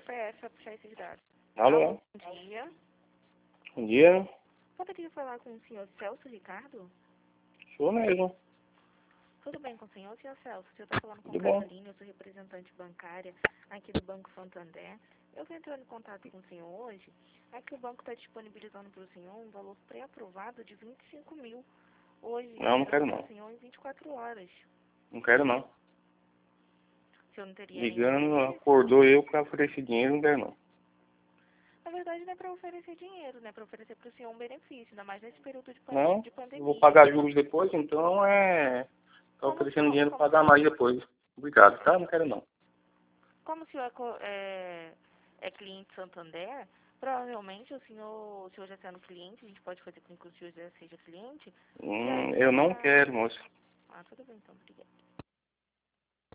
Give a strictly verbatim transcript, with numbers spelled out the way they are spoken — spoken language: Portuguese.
P S para puxar esses dados. Alô? Bom dia. Bom dia. Poderia falar com o senhor Celso Ricardo? Sou mesmo. Tudo bem com o senhor, senhor Celso? O senhor está falando com Tudo bom? Carolina, eu sou representante bancária aqui do Banco Santander. Eu venho entrando em contato com o senhor hoje. É que o banco está disponibilizando para o senhor um valor pré-aprovado de vinte e cinco mil. Hoje, Não, não quero para não. o senhor em vinte e quatro horas. Não quero não. O senhor não teria nenhum Ligando, interesse? acordou eu pra oferecer dinheiro, não quero não. Na verdade, não é para oferecer dinheiro, né? É para oferecer para o senhor um benefício, ainda mais nesse período de, pan Não, de eu pandemia. vou pagar juros depois, então é... Tá Como o oferecendo senhor, dinheiro pra como, pagar mais depois. Obrigado, tá? Não quero não. como o senhor é, co- é, é cliente Santander, provavelmente o senhor, o senhor já sendo cliente, a gente pode fazer com que o senhor já seja cliente, já Hum, eu não iria... quero, moço. Ah, tudo bem então, obrigada.